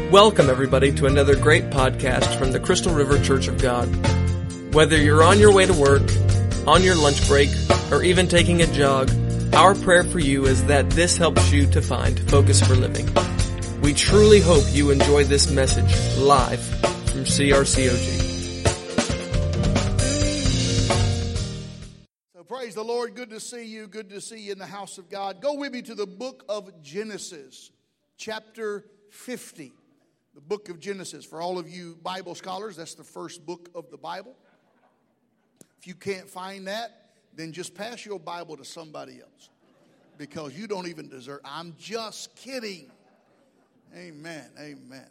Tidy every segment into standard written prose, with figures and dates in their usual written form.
Welcome, everybody, to another great podcast from the Crystal River Church of God. Whether you're on your way to work, on your lunch break, or even taking a jog, our prayer for you is that this helps you to find focus for living. We truly hope you enjoy this message live from CRCOG. So praise the Lord. Good to see you. Good to see you in the house of God. Go with me to the book of Genesis, chapter 50. The book of Genesis. For all of you Bible scholars, that's the first book of the Bible. If you can't find that, then just pass your Bible to somebody else, because you don't even deserve. I'm just kidding. Amen. Amen.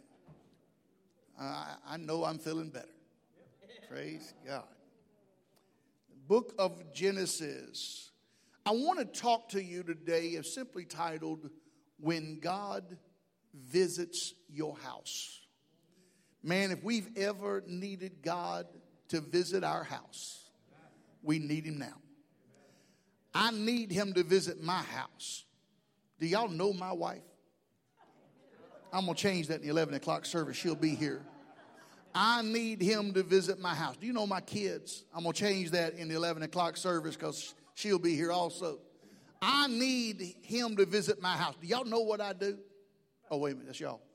I know I'm feeling better. Praise God. Book of Genesis. I want to talk to you today, is simply titled, When God Visits Your House. Man, if we've ever needed God to visit our house, we need him now. I need him to visit my house. Do y'all know my wife? I'm going to change that in the 11 o'clock service. She'll be here. I need him to visit my house. Do you know my kids? I'm going to change that in the 11 o'clock service because she'll be here also. I need him to visit my house. Do y'all know what I do? Oh, wait a minute. That's y'all.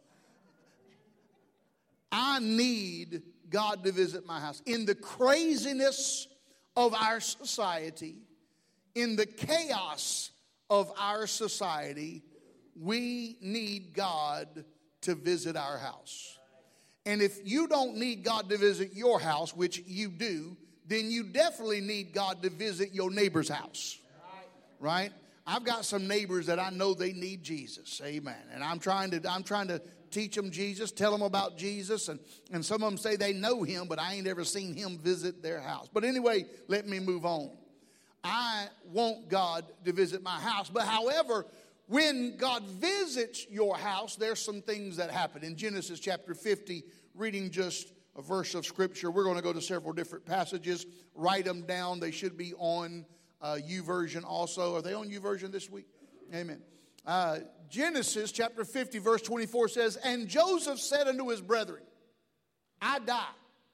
I need God to visit my house. In the craziness of our society, in the chaos of our society, we need God to visit our house. And if you don't need God to visit your house, which you do, then you definitely need God to visit your neighbor's house. Right? I've got some neighbors that I know they need Jesus. Amen. And I'm trying to teach them Jesus, tell them about Jesus. And some of them say they know him, but I ain't ever seen him visit their house. But anyway, let me move on. I want God to visit my house. But however, when God visits your house, there's some things that happen. In Genesis chapter 50, reading just a verse of Scripture, we're going to go to several different passages. Write them down. They should be on YouVersion also. Are they on YouVersion this week? Amen. Genesis chapter 50 verse 24 says, And Joseph said unto his brethren, I die,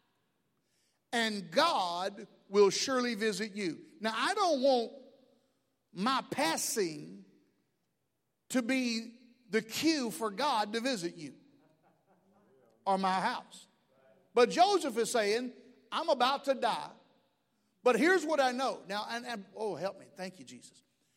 and God will surely visit you. Now, I don't want my passing to be the cue for God to visit you or my house. But Joseph is saying, I'm about to die. But here's what I know. Now, and oh, help me. Thank you, Jesus.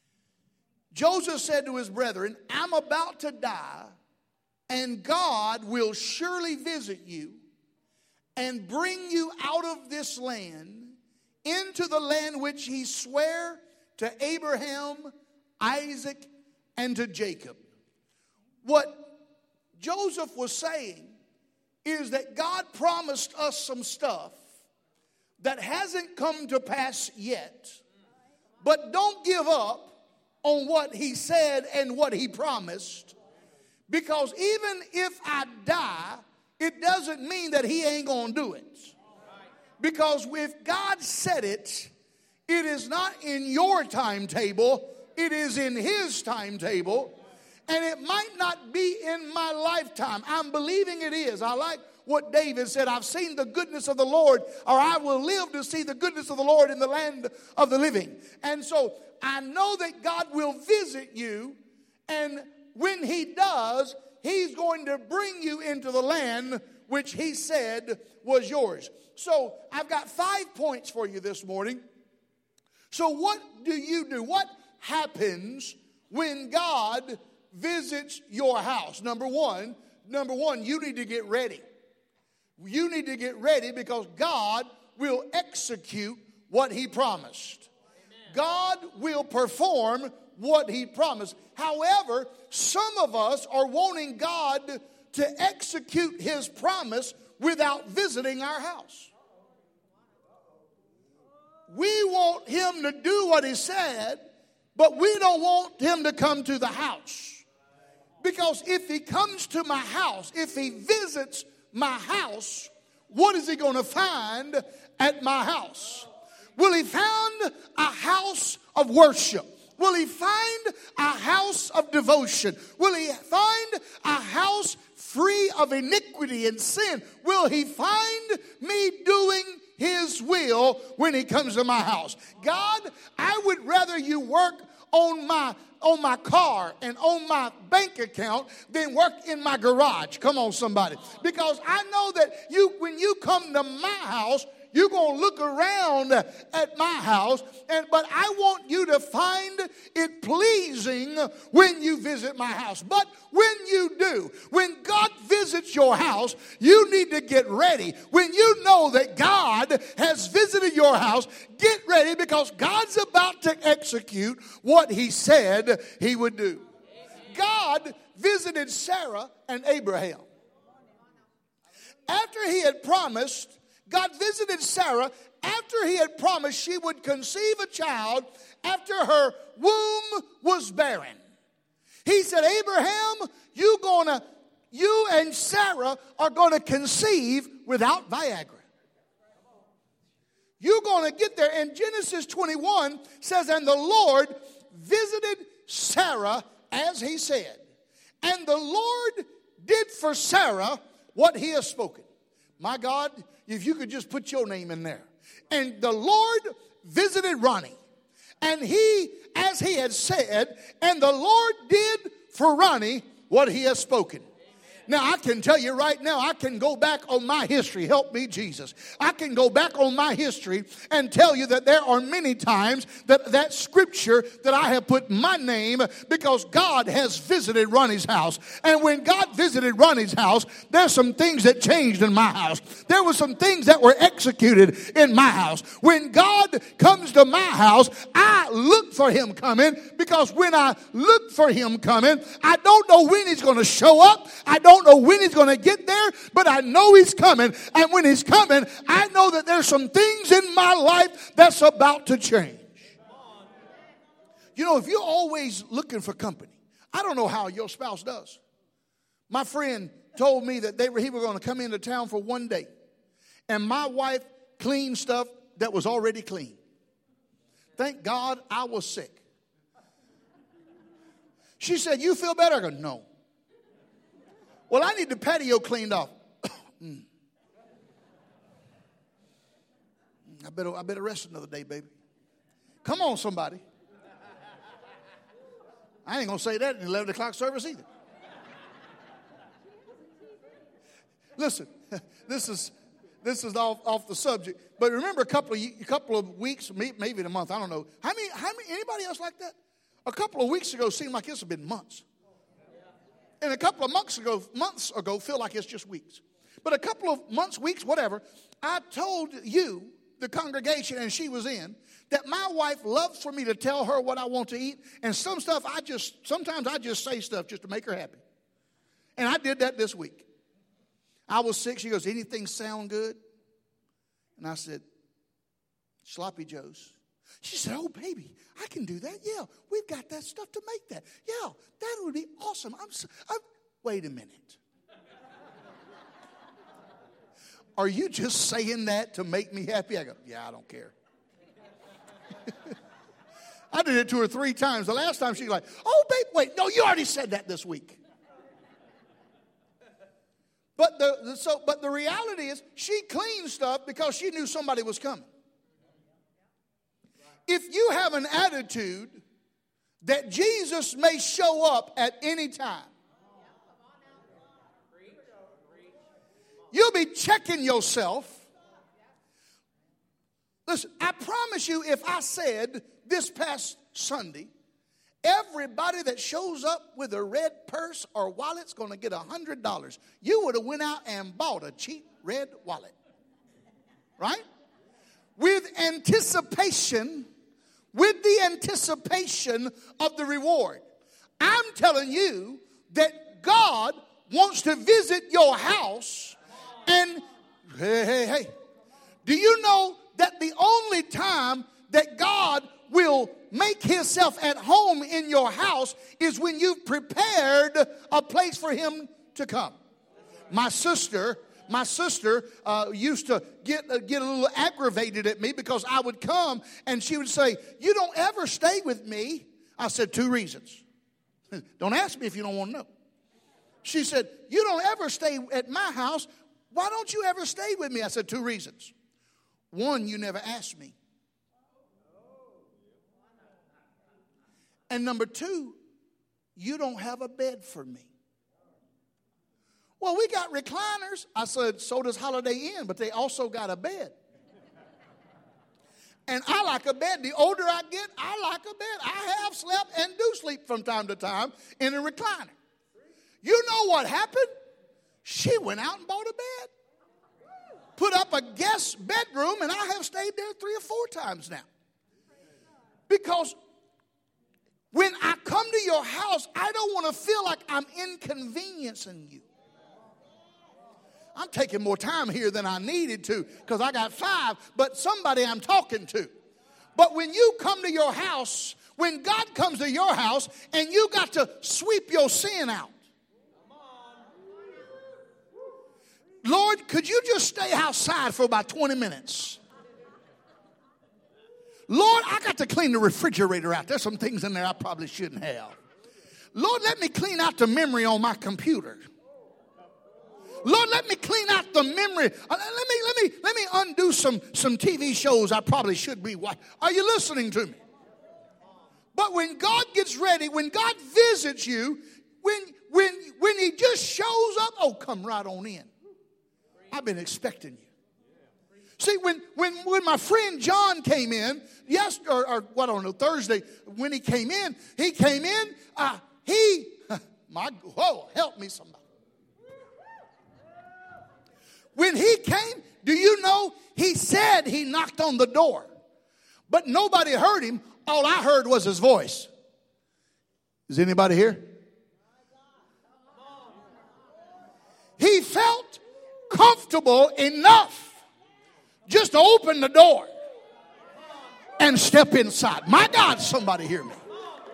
Joseph said to his brethren, I'm about to die, and God will surely visit you and bring you out of this land into the land which he sware to Abraham, Isaac, and to Jacob. What Joseph was saying is that God promised us some stuff that hasn't come to pass yet. But don't give up on what he said and what he promised. Because even if I die, it doesn't mean that he ain't going to do it. Because if God said it, it is not in your timetable. It is in his timetable. And it might not be in my lifetime. I'm believing it is. I like what David said, I've seen the goodness of the Lord, or I will live to see the goodness of the Lord in the land of the living. And so I know that God will visit you, and when he does, he's going to bring you into the land which he said was yours. So I've got 5 points for you this morning. So what do you do? What happens when God visits your house? Number one, you need to get ready. You need to get ready because God will execute what he promised. Amen. God will perform what he promised. However, some of us are wanting God to execute his promise without visiting our house. We want him to do what he said, but we don't want him to come to the house. Because if he comes to my house, if he visits my house, what is he going to find at my house? Will he find a house of worship? Will he find a house of devotion? Will he find a house free of iniquity and sin, will he find me doing his will when he comes to my house? God, I would rather you work on my car and on my bank account than work in my garage. Come on, somebody. Because I know that when you come to my house, you're going to look around at my house, but I want you to find it pleasing when you visit my house. But when you do, when God visits your house, you need to get ready. When you know that God has visited your house, get ready, because God's about to execute what he said he would do. God visited Sarah and Abraham. After he had promised, God visited Sarah after he had promised she would conceive a child after her womb was barren. He said, Abraham, you and Sarah are going to conceive without Viagra. You're going to get there. And Genesis 21 says, and the Lord visited Sarah as he said. And the Lord did for Sarah what he has spoken. My God, if you could just put your name in there. And the Lord visited Ronnie. And he, as he had said, and the Lord did for Ronnie what he has spoken. Now, I can tell you right now, I can go back on my history. Help me, Jesus. I can go back on my history and tell you that there are many times that scripture that I have put my name, because God has visited Ronnie's house. And when God visited Ronnie's house, there's some things that changed in my house. There were some things that were executed in my house. When God comes to my house, I look for him coming, because when I look for him coming, I don't know when he's going to show up. I don't know when he's going to get there, but I know he's coming. And when he's coming, I know that there's some things in my life that's about to change. You know, if you're always looking for company, I don't know how your spouse does. My friend told me that he were going to come into town for one day, and my wife cleaned stuff that was already clean. Thank God I was sick. She said, you feel better? I go, no. Well, I need the patio cleaned off. I better rest another day, baby. Come on, somebody. I ain't going to say that in the 11 o'clock service either. Listen, this is off the subject. But remember, a couple of weeks, maybe in a month, I don't know. How many? Anybody else like that? A couple of weeks ago seemed like it's been months. And a couple of months ago feel like it's just weeks. But a couple of months, weeks, whatever, I told you, the congregation, and she was in, that my wife loves for me to tell her what I want to eat. And sometimes I just say stuff just to make her happy. And I did that this week. I was sick. She goes, anything sound good? And I said, Sloppy Joe's. She said, oh, baby, I can do that. Yeah, we've got that stuff to make that. Yeah, that would be awesome. Wait a minute. Are you just saying that to make me happy? I go, yeah, I don't care. I did it to her 3 times. The last time she was like, oh, babe, wait, no, you already said that this week. But the reality is she cleaned stuff because she knew somebody was coming. If you have an attitude that Jesus may show up at any time, you'll be checking yourself. Listen, I promise you, if I said this past Sunday, everybody that shows up with a red purse or wallet's going to get $100, you would have went out and bought a cheap red wallet. Right? With the anticipation of the reward. I'm telling you that God wants to visit your house. And hey, do you know that the only time that God will make himself at home in your house is when you've prepared a place for him to come? My sister used to get a little aggravated at me because I would come and she would say, you don't ever stay with me. I said, 2 reasons. Don't ask me if you don't want to know. She said, you don't ever stay at my house. Why don't you ever stay with me? I said, 2 reasons. One, you never asked me. And number 2, you don't have a bed for me. Well, we got recliners. I said, so does Holiday Inn, but they also got a bed. And I like a bed. The older I get, I like a bed. I have slept and do sleep from time to time in a recliner. You know what happened? She went out and bought a bed. Put up a guest bedroom, and I have stayed there 3 or 4 times now. Because when I come to your house, I don't want to feel like I'm inconveniencing you. I'm taking more time here than I needed to because I got 5, but somebody I'm talking to. But when you come to your house, when God comes to your house and you got to sweep your sin out. Lord, could you just stay outside for about 20 minutes? Lord, I got to clean the refrigerator out. There's some things in there I probably shouldn't have. Lord, let me clean out the memory on my computer. Lord, let me clean out the memory. Let me undo some TV shows I probably should be watching. Are you listening to me? But when God gets ready, when God visits you, when he just shows up, oh, come right on in. I've been expecting you. See, when my friend John came in, Thursday, when he came in, help me somebody. When he came, do you know, he said he knocked on the door. But nobody heard him. All I heard was his voice. Is anybody here? He felt comfortable enough just to open the door and step inside. My God, somebody hear me.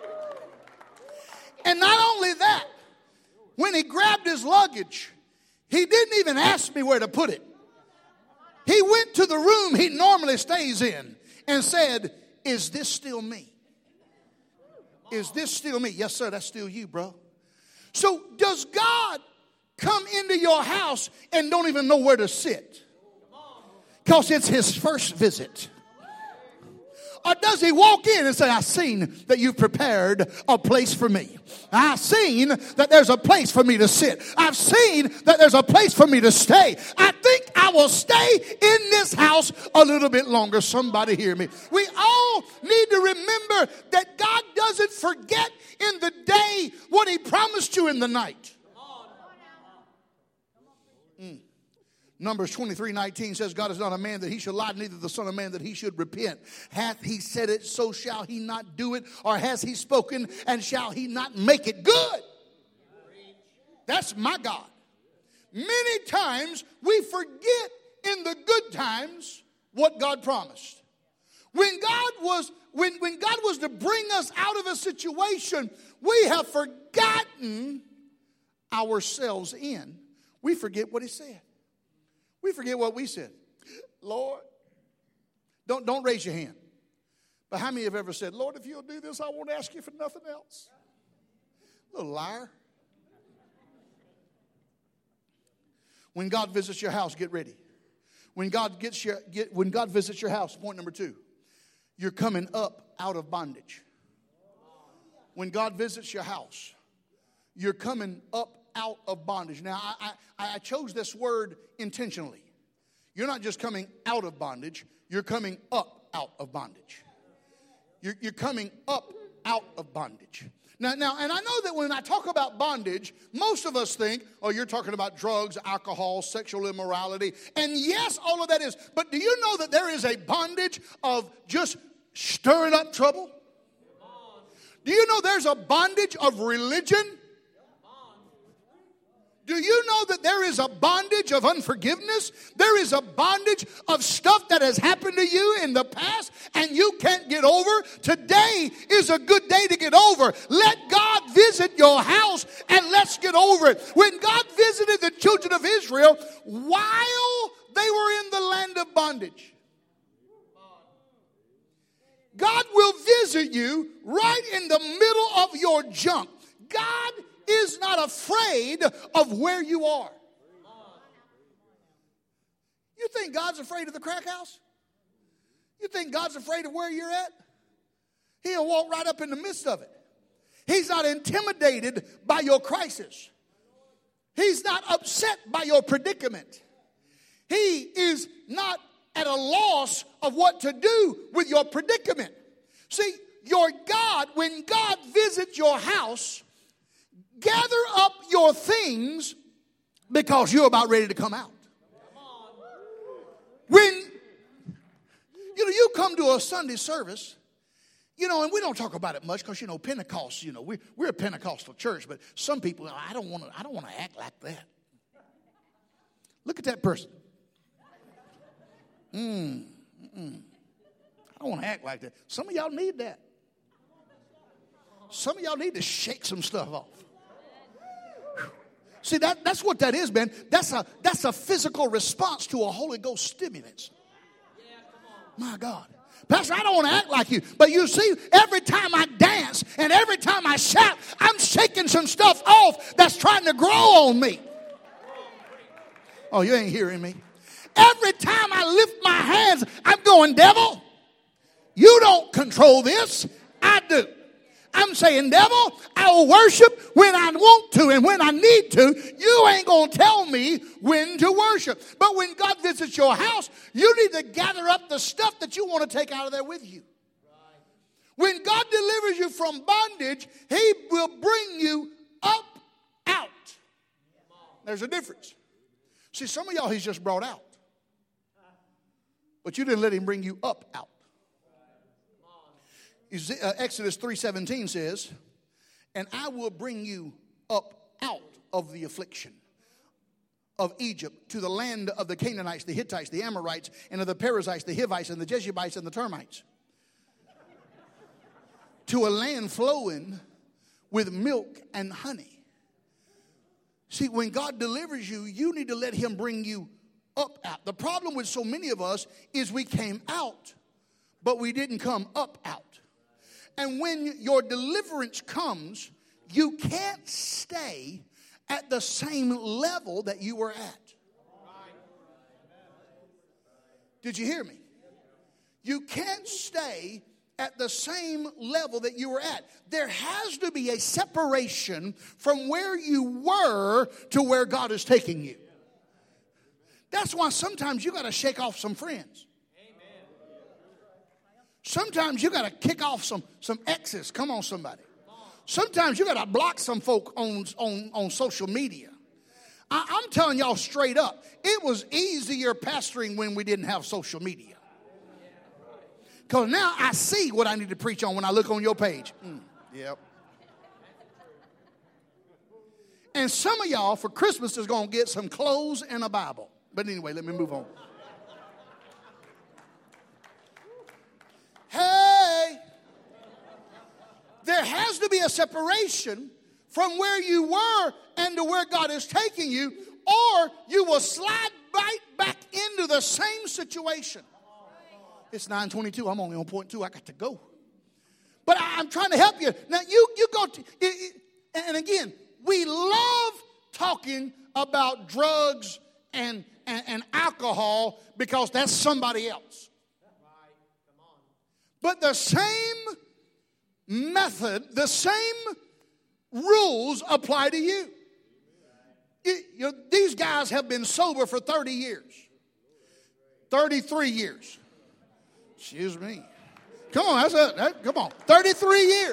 And not only that, when he grabbed his luggage, he didn't even ask me where to put it. He went to the room he normally stays in and said, is this still me? Is this still me? Yes, sir, that's still you, bro. So does God come into your house and don't even know where to sit? Because it's his first visit. Or does he walk in and say, I've seen that you've prepared a place for me. I've seen that there's a place for me to sit. I've seen that there's a place for me to stay. I think I will stay in this house a little bit longer. Somebody hear me. We all need to remember that God doesn't forget in the day what he promised you in the night. Numbers 23:19 says, God is not a man that he should lie, neither the son of man that he should repent. Hath he said it, so shall he not do it? Or has he spoken, and shall he not make it good? That's my God. Many times we forget in the good times what God promised. When God was to bring us out of a situation we have forgotten ourselves in, we forget what he said. We forget what we said. Lord, don't raise your hand. But how many have ever said, Lord, if you'll do this, I won't ask you for nothing else? Little liar. When God visits your house, get ready. When God visits your house, point number 2, you're coming up out of bondage. When God visits your house, you're coming up out of bondage. Now, I chose this word intentionally. You're not just coming out of bondage, you're coming up out of bondage. You're coming up out of bondage. Now, and I know that when I talk about bondage, most of us think, oh, you're talking about drugs, alcohol, sexual immorality. And yes, all of that is. But do you know that there is a bondage of just stirring up trouble? Do you know there's a bondage of religion? Do you know that there is a bondage of unforgiveness? There is a bondage of stuff that has happened to you in the past and you can't get over? Today is a good day to get over. Let God visit your house and let's get over it. When God visited the children of Israel while they were in the land of bondage, God will visit you right in the middle of your junk. God is not afraid of where you are. You think God's afraid of the crack house? You think God's afraid of where you're at? He'll walk right up in the midst of it. He's not intimidated by your crisis. He's not upset by your predicament. He is not at a loss of what to do with your predicament. See, your God, when God visits your house, gather up your things because you're about ready to come out. When you come to a Sunday service, and we don't talk about it much because, Pentecost, we're a Pentecostal church, but some people, I don't want to act like that. Look at that person. I don't want to act like that. Some of y'all need that. Some of y'all need to shake some stuff off. See, that's what that is, man. That's a physical response to a Holy Ghost stimulus. My God. Pastor, I don't want to act like you. But you see, every time I dance and every time I shout, I'm shaking some stuff off that's trying to grow on me. Oh, you ain't hearing me. Every time I lift my hands, I'm going, devil, you don't control this. I do. I'm saying, devil, I will worship when I want to and when I need to. You ain't going to tell me when to worship. But when God visits your house, you need to gather up the stuff that you want to take out of there with you. When God delivers you from bondage, He will bring you up out. There's a difference. See, some of y'all He's just brought out. But you didn't let Him bring you up out. Exodus 3:17 says, and I will bring you up out of the affliction of Egypt to the land of the Canaanites, the Hittites, the Amorites, and of the Perizzites, the Hivites, and the Jebusites, and the termites, to a land flowing with milk and honey. See, when God delivers you, you need to let Him bring you up out. The problem with so many of us is we came out, but we didn't come up out. And when your deliverance comes, you can't stay at the same level that you were at. Did you hear me? You can't stay at the same level that you were at. There has to be a separation from where you were to where God is taking you. That's why sometimes you got to shake off some friends. Sometimes you got to kick off some exes. Come on, somebody. Sometimes you got to block some folk on social media. I'm telling y'all straight up, it was easier pastoring when we didn't have social media. Because now I see what I need to preach on when I look on your page. Yep. And some of y'all for Christmas is going to get some clothes and a Bible. But anyway, let me move on. Hey, there has to be a separation from where you were and to where God is taking you, or you will slide right back into the same situation. It's 9:22. I'm only on point 2. I got to go. But I'm trying to help you. Now, you go to, and again, we love talking about drugs and alcohol because that's somebody else. But the same method, the same rules apply to you. These guys have been sober for 30 years. 33 years. Excuse me. Come on, that's it. Come on. 33 years.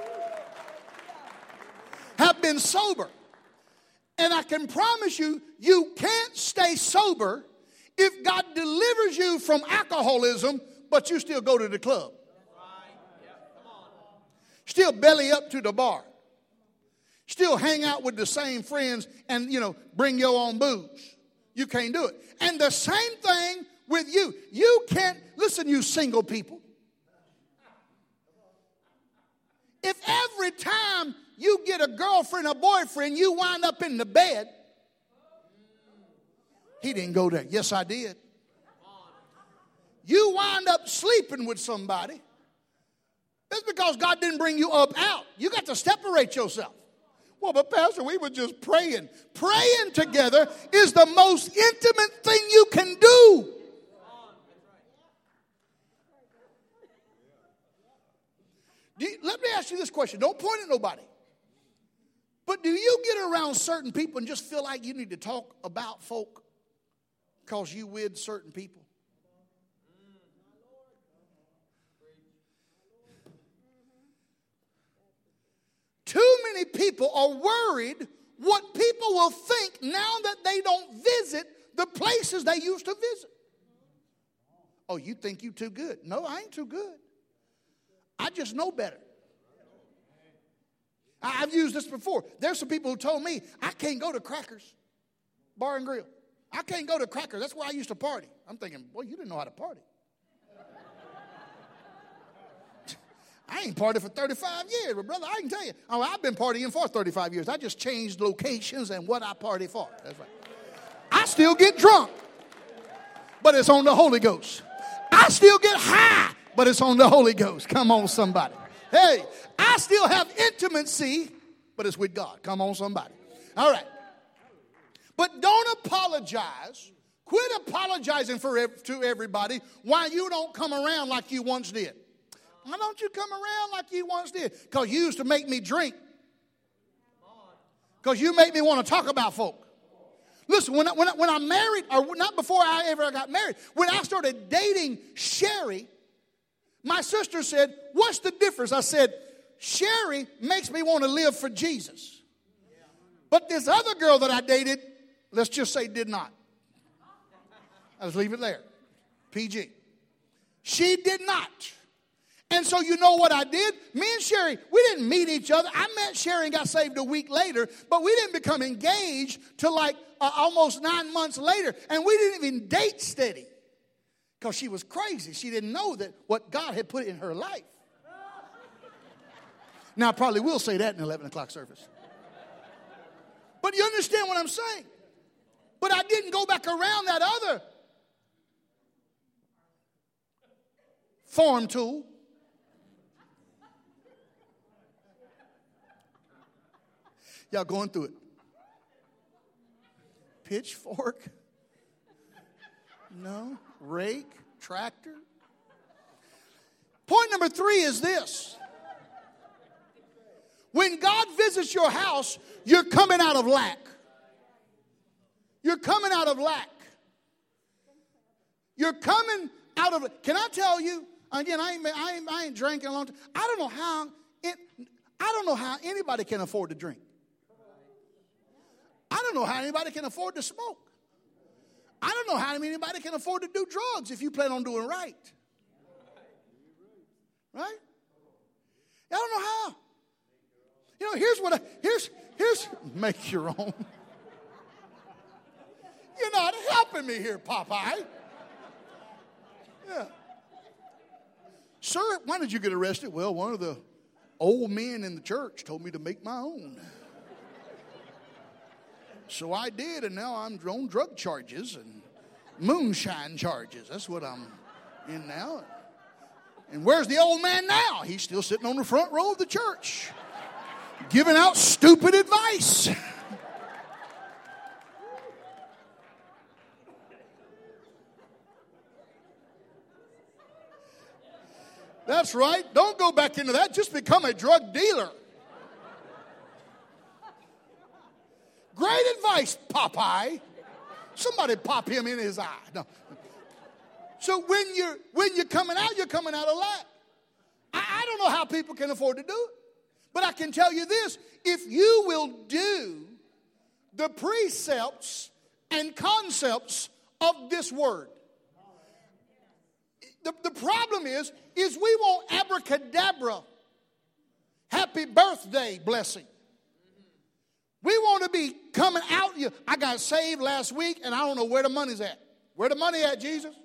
Have been sober. And I can promise you, you can't stay sober if God delivers you from alcoholism, but you still go to the club. Still belly up to the bar. Still hang out with the same friends and, bring your own booze. You can't do it. And the same thing with you. You can't, listen, you single people. If every time you get a girlfriend or boyfriend, you wind up in the bed. He didn't go there. Yes, I did. You wind up sleeping with somebody. That's because God didn't bring you up out. You got to separate yourself. Well, but Pastor, we were just praying. Praying together is the most intimate thing you can do. Let me ask you this question. Don't point at nobody. But do you get around certain people and just feel like you need to talk about folk because you with certain people? Too many people are worried what people will think now that they don't visit the places they used to visit. Oh, you think you too good? No, I ain't too good. I just know better. I've used this before. There's some people who told me, I can't go to Crackers Bar and Grill. I can't go to Crackers. That's where I used to party. I'm thinking, boy, you didn't know how to party. I ain't partied for 35 years, but brother, I can tell you. Oh, I've been partying for 35 years. I just changed locations and what I party for. That's right. I still get drunk, but it's on the Holy Ghost. I still get high, but it's on the Holy Ghost. Come on, somebody. Hey, I still have intimacy, but it's with God. Come on, somebody. All right. But don't apologize. Quit apologizing to everybody why you don't come around like you once did. Why don't you come around like you once did? Because you used to make me drink. Because you make me want to talk about folk. Listen, when I married, or not before I ever got married, when I started dating Sherry, my sister said, what's the difference? I said, Sherry makes me want to live for Jesus. But this other girl that I dated, let's just say did not. Let's leave it there. PG. She did not. And so you know what I did? Me and Sherry, we didn't meet each other. I met Sherry and got saved a week later, but we didn't become engaged till like almost 9 months later. And we didn't even date steady because she was crazy. She didn't know that what God had put in her life. Now, I probably will say that in the 11 o'clock service. But you understand what I'm saying? But I didn't go back around that other farm tool. Y'all going through it. Pitchfork? No. Rake? Tractor? Point number 3 is this. When God visits your house, you're coming out of lack. You're coming out of lack. You're coming out of. Can I tell you? Again, I ain't drank in a long time. I don't know how anybody can afford to drink. I don't know how anybody can afford to smoke. I don't know how anybody can afford to do drugs if you plan on doing right. Right? I don't know how. You know, here's make your own. You're not helping me here, Popeye. Yeah. Sir, why did you get arrested? Well, one of the old men in the church told me to make my own. So I did, and now I'm on drug charges and moonshine charges. That's what I'm in now. And where's the old man now? He's still sitting on the front row of the church, giving out stupid advice. That's right. Don't go back into that. Just become a drug dealer. Great advice, Popeye. Somebody pop him in his eye. No. So when you're coming out of lack. I don't know how people can afford to do it. But I can tell you this. If you will do the precepts and concepts of this word. The problem is we want abracadabra, happy birthday blessing. We want to be coming out. I got saved last week, and I don't know where the money's at. Where the money at, Jesus?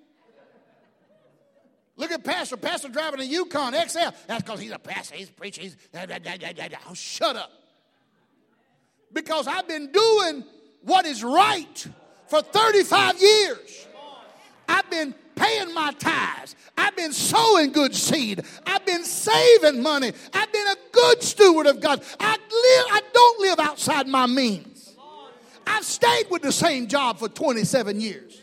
Look at Pastor. Pastor driving a Yukon XL. That's because he's a pastor. He's preaching. Oh, shut up. Because I've been doing what is right for 35 years. I've been paying my tithes. I've been sowing good seed. I've been saving money. I've been a good steward of God. I don't live outside my means. I've stayed with the same job for 27 years.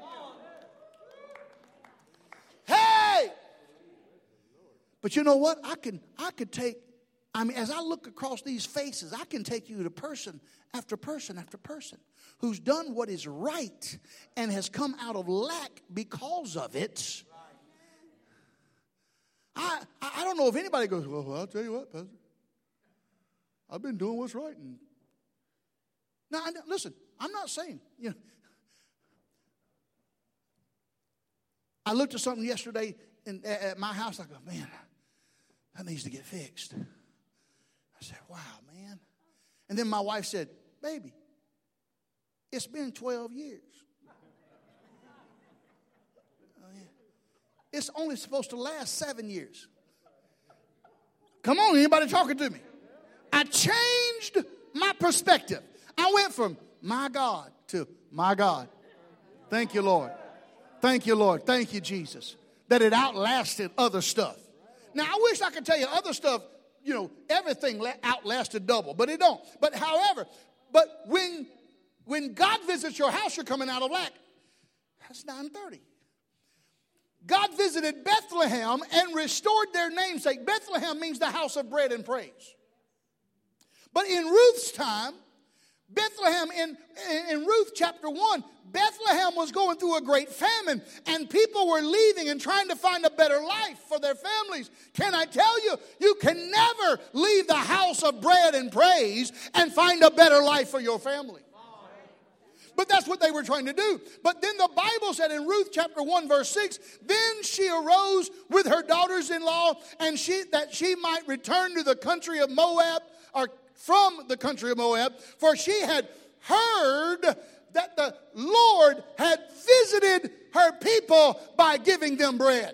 Hey! But you know what? I could take, as I look across these faces, I can take you to person after person after person who's done what is right and has come out of lack because of it. I don't know if anybody goes, well, I'll tell you what, Pastor. I've been doing what's right. Now, listen, I'm not saying, I looked at something yesterday at my house. I go, man, that needs to get fixed. I said, wow, man. And then my wife said, baby, it's been 12 years. Oh, yeah. It's only supposed to last 7 years. Come on, anybody talking to me? I changed my perspective. I went from my God to my God. Thank you, Lord. Thank you, Lord. Thank you, Jesus. That it outlasted other stuff. Now, I wish I could tell you other stuff, everything outlasted double, but it don't. But however, when God visits your house, you're coming out of lack. That's 9:30. God visited Bethlehem and restored their namesake. Bethlehem means the house of bread and praise. But in Ruth's time, Bethlehem, in Ruth chapter 1, Bethlehem was going through a great famine, and people were leaving and trying to find a better life for their families. Can I tell you, you can never leave the house of bread and praise and find a better life for your family. But that's what they were trying to do. But then the Bible said in Ruth chapter 1 verse 6, then she arose with her daughters-in-law and that she might return to the country of Moab, or from the country of Moab, for she had heard that the Lord had visited her people by giving them bread.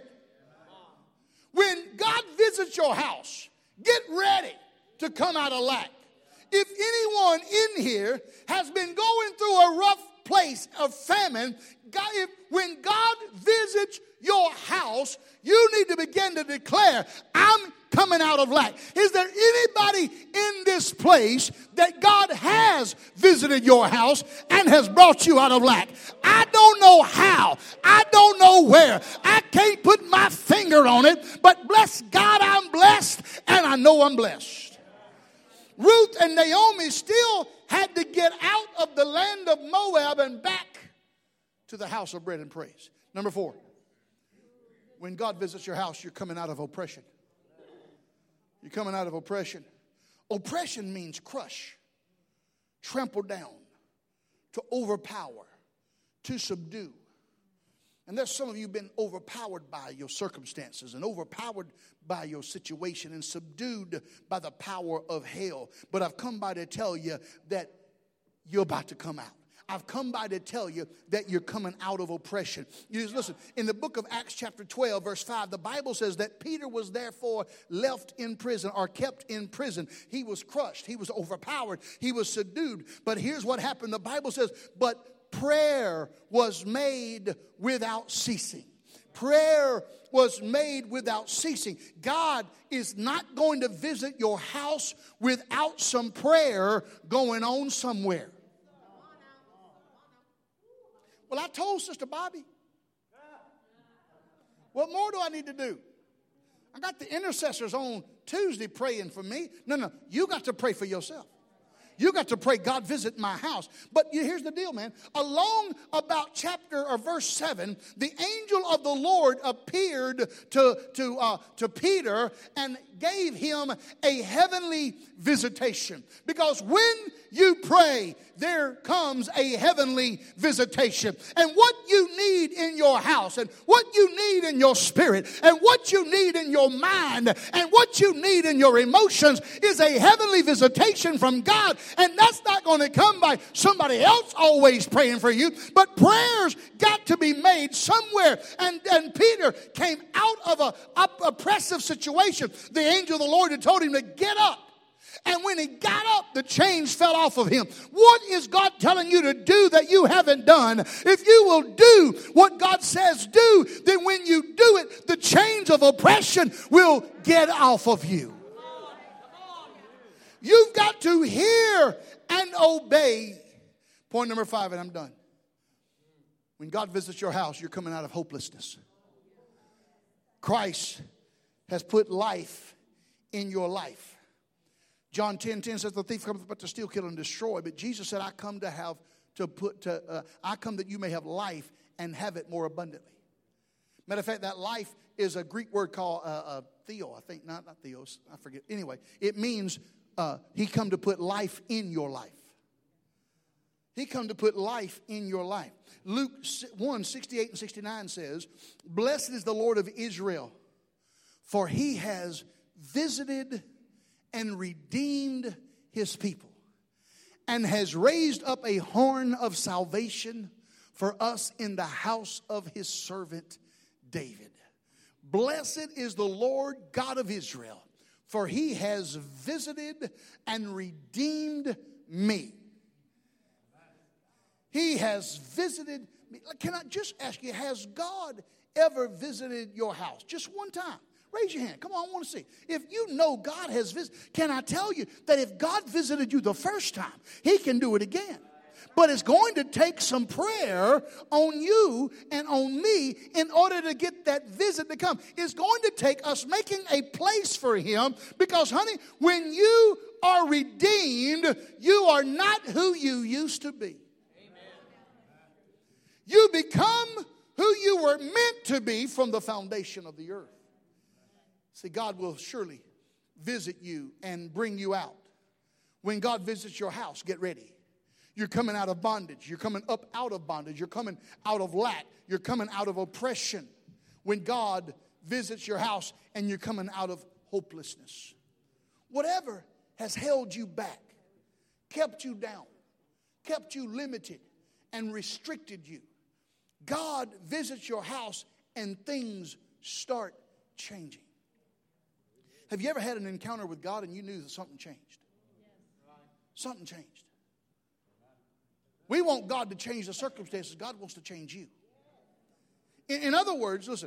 When God visits your house, get ready to come out of lack. If anyone in here has been going through a rough place of famine, when God visits your house, you need to begin to declare, I'm coming out of lack. Is there anybody in this place that God has visited your house and has brought you out of lack? I don't know how. I don't know where. I can't put my finger on it, but bless God, I'm blessed, and I know I'm blessed. Ruth and Naomi still had to get out of the land of Moab and back to the house of bread and praise. Number 4, when God visits your house, you're coming out of oppression. You're coming out of oppression. Oppression means crush, trample down, to overpower, to subdue. And there's some of you been overpowered by your circumstances and overpowered by your situation and subdued by the power of hell. But I've come by to tell you that you're about to come out. I've come by to tell you that you're coming out of oppression. You just listen, in the book of Acts chapter 12, verse 5, the Bible says that Peter was therefore left in prison or kept in prison. He was crushed. He was overpowered. He was subdued. But here's what happened. The Bible says, but prayer was made without ceasing. Prayer was made without ceasing. God is not going to visit your house without some prayer going on somewhere. Well, I told Sister Bobby. What more do I need to do? I got the intercessors on Tuesday praying for me. No, you got to pray for yourself. You got to pray, God, visit my house. But here's the deal, man. Along about chapter or verse 7, the angel of the Lord appeared to Peter and gave him a heavenly visitation. Because when you pray, there comes a heavenly visitation. And what you need in your house, and what you need in your spirit, and what you need in your mind, and what you need in your emotions is a heavenly visitation from God. And that's not going to come by somebody else always praying for you, but prayers got to be made somewhere. And Peter came out of an oppressive situation. The angel of the Lord had told him to get up And when he got up, the chains fell off of him. What is God telling you to do that you haven't done? If you will do what God says do, then when you do it, the chains of oppression will get off of you. You've got to hear and obey. Point number 5, and I'm done. When God visits your house, you're coming out of hopelessness. Christ has put life in your life. John 10:10 says, the thief cometh but to steal, kill, and destroy. But Jesus said, I come that you may have life and have it more abundantly. Matter of fact, that life is a Greek word called theo, I think. Not theos, I forget. Anyway, it means he come to put life in your life. He come to put life in your life. Luke 1:68 and 69 says, blessed is the Lord of Israel, for he has visited and redeemed his people, and has raised up a horn of salvation for us in the house of his servant David. Blessed is the Lord God of Israel, for he has visited and redeemed me. He has visited me. Can I just ask you, has God ever visited your house? Just one time. Raise your hand. Come on, I want to see. If you know God has visited, can I tell you that if God visited you the first time, he can do it again. But it's going to take some prayer on you and on me in order to get that visit to come. It's going to take us making a place for him because, honey, when you are redeemed, you are not who you used to be. You become who you were meant to be from the foundation of the earth. See, God will surely visit you and bring you out. When God visits your house, get ready. You're coming out of bondage. You're coming up out of bondage. You're coming out of lack. You're coming out of oppression. When God visits your house and you're coming out of hopelessness. Whatever has held you back, kept you down, kept you limited, and restricted you, God visits your house and things start changing. Have you ever had an encounter with God and you knew that something changed? Something changed. We want God to change the circumstances. God wants to change you. In other words, listen,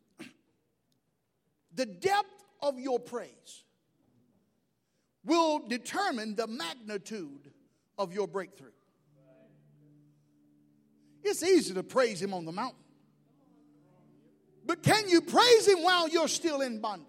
the depth of your praise will determine the magnitude of your breakthrough. It's easy to praise him on the mountain. But can you praise him while you're still in bondage?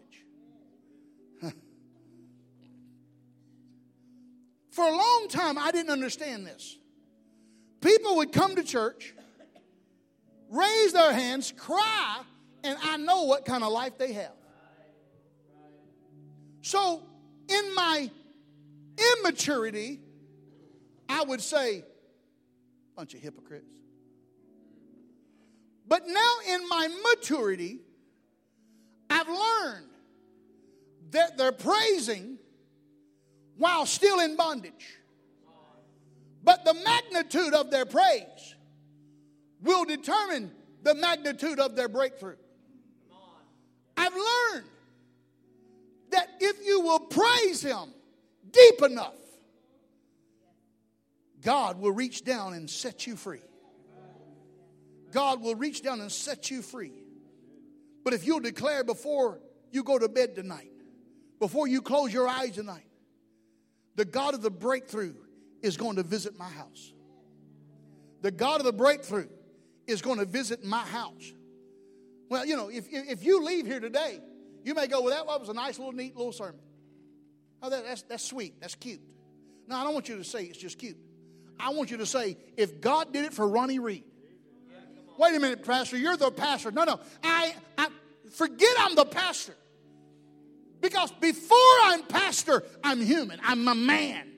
For a long time, I didn't understand this. People would come to church, raise their hands, cry, and I know what kind of life they have. So, in my immaturity, I would say, bunch of hypocrites. But now in my maturity, I've learned that they're praising while still in bondage. But the magnitude of their praise will determine the magnitude of their breakthrough. I've learned that if you will praise him deep enough, God will reach down and set you free. God will reach down and set you free. But if you'll declare before you go to bed tonight, before you close your eyes tonight, the God of the breakthrough is going to visit my house. The God of the breakthrough is going to visit my house. Well, you know, if you leave here today, you may go, well, that was a nice little neat little sermon. Oh, that's sweet. That's cute. No, I don't want you to say it's just cute. I want you to say, if God did it for Ronnie Reed. Wait a minute, Pastor, you're the pastor. No, I forget I'm the pastor. Because before I'm pastor, I'm human. I'm a man.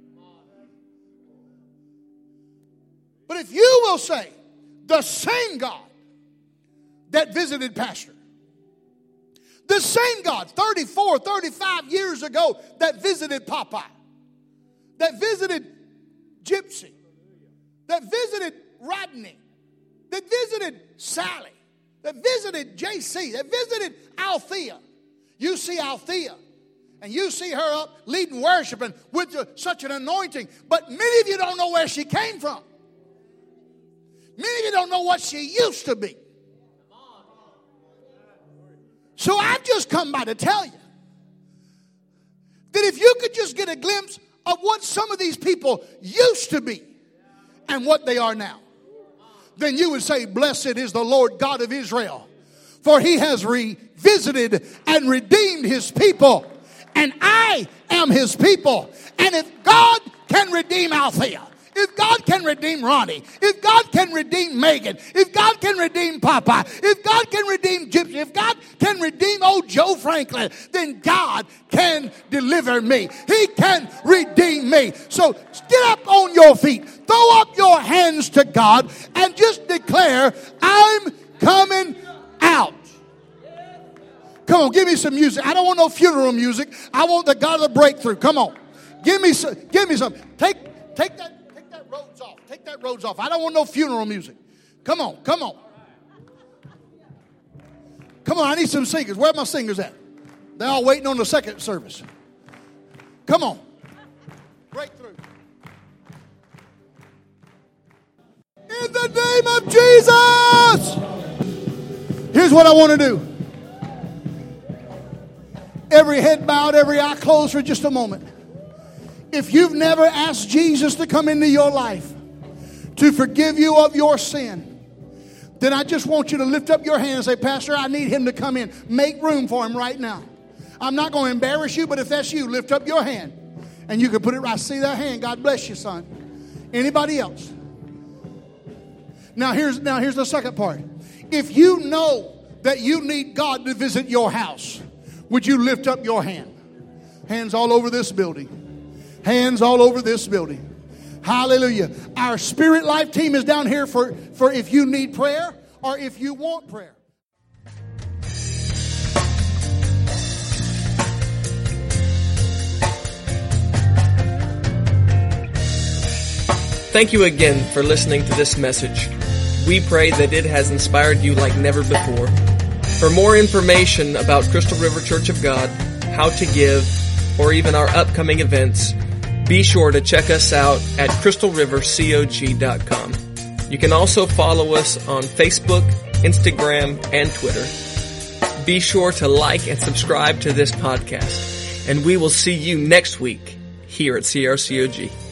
But if you will say, the same God that visited Pastor, the same God 34, 35 years ago that visited Popeye, that visited Gypsy, that visited Rodney, that visited Sally, that visited JC, that visited Althea. You see Althea And you see her up leading worship and with such an anointing. But many of you don't know where she came from. Many of you don't know what she used to be. So I've just come by to tell you that if you could just get a glimpse of what some of these people used to be and what they are now, then you would say, blessed is the Lord God of Israel, for he has revisited and redeemed his people, and I am his people. And if God can redeem Althea, if God can redeem Ronnie, if God can redeem Megan, if God can redeem Papa, if God can redeem Gypsy, if God can redeem old Joe Franklin, then God can deliver me. He can redeem me. So get up on your feet, throw up your hands to God, and just declare, I'm coming out. Come on, give me some music. I don't want no funeral music. I want the God of the breakthrough. Come on. Give me some. Take that Rhodes off. Take that Rhodes off. I don't want no funeral music. Come on. Come on, I need some singers. Where are my singers at? They're all waiting on the second service. Come on. Breakthrough. In the name of Jesus. Here's what I want to do. Every head bowed, every eye closed for just a moment. If you've never asked Jesus to come into your life to forgive you of your sin, then I just want you to lift up your hand and say, Pastor, I need him to come in. Make room for him right now. I'm not going to embarrass you, but if that's you, lift up your hand. And you can put it right. I see that hand. God bless you, son. Anybody else? Now here's the second part. If you know that you need God to visit your house, would you lift up your hand? Hands all over this building. Hands all over this building. Hallelujah. Our Spirit Life team is down here for if you need prayer or if you want prayer. Thank you again for listening to this message. We pray that it has inspired you like never before. For more information about Crystal River Church of God, how to give, or even our upcoming events, be sure to check us out at crystalrivercog.com. You can also follow us on Facebook, Instagram, and Twitter. Be sure to like and subscribe to this podcast, and we will see you next week here at CRCOG.